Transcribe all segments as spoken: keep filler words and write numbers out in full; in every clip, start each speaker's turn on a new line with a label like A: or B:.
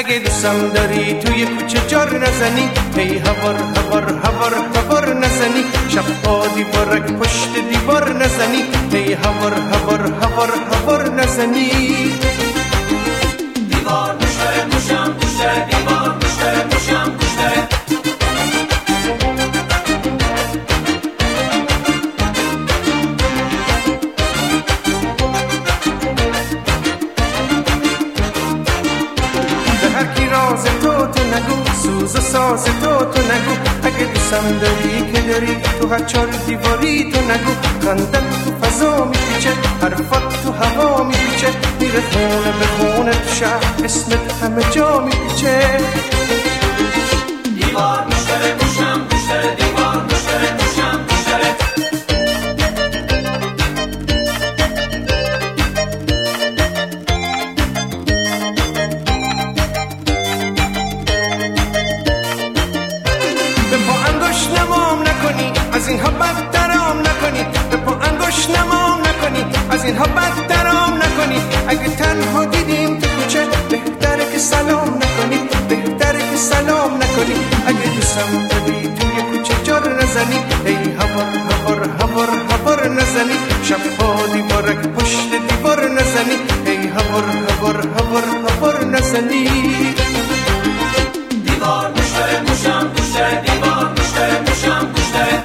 A: اگه دوستم داری توی کوچه جار نزنی، هی هوار هوار هوار هوار نزنی، شبها دیوارک پشت دیوار نزنی، هی هوار هوار هوار هوار نزنی.
B: دیوار گوش داره گوشم گوش داره، دیوار گوش داره گوشم گوش داره.
A: راز تو تو نگو، سوز و ساز تو تو نگو، اگه دوستم داری که داری تو هر چار دیواری تو نگو. خندت تو فضا میپیچه، حرفات تو هوا میپیچه، میره خونه به خونه تو شهر، اسمت همه جا میپیچه.
B: دیوار گوش داره گوشم گوش داره، دیوار گوش داره گوشم گوش داره.
A: از اینها بدترام نکنی، به پا انگوش نمام نکنی، از اینها بدترام نکنی. اگه تنها دیدیم تو کوچه بهتره که سلام نکنی، بهتره که سلام نکنی. اگه دوستم داری توی کوچه جار نزنی، ای هوار هوار هوار هوار نزنی، شبها دیوارک پشت دیوار نزنی، ای هوار هوار هوار هوار نزنی.
B: دیوار گوش داره گوشم گوش داره، دیوار گوش داره گوشم گوش داره.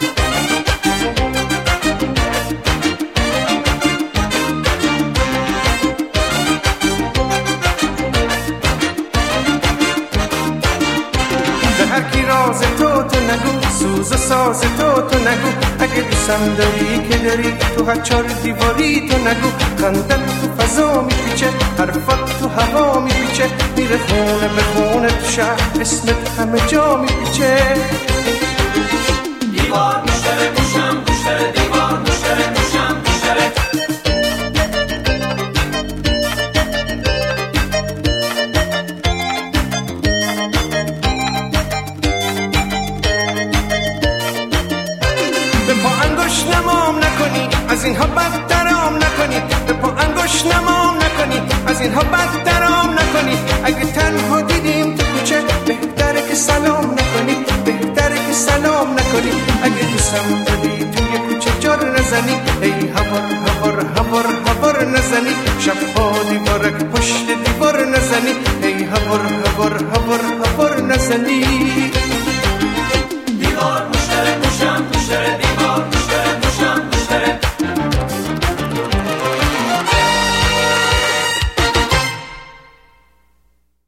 A: راز تو تو نگو، سوز و ساز تو تو نگو، اگه دوستم داری که داری تو هر چار دیواری تو نگو. خندت تو فضا میپیچه، حرفات تو هوا میپیچه، میره خونه به خونه تو شهر، اسمت همه جا میپیچه.
B: دیوار گوش داره گوشم گوش داره، دیوار گوش داره گوشم گوش داره.
A: نمام نکنی، از اینها بدترام نکنی، به پا انگوش نمام نکنی، از اینها بدترام نکنی. اگه تنها دیدیم تو کوچه بهتره که سلام نکنی، بهتره که سلام نکنی. اگه دوستم داری توی کوچه جار نزنی، ای هوار هوار هوار هوار نزنی، شبها دیوارک پشت دیوار نزنی، ای هوار هوار هوار هوار نزنی.
B: دیوار گوش داره گوشم گوش داره.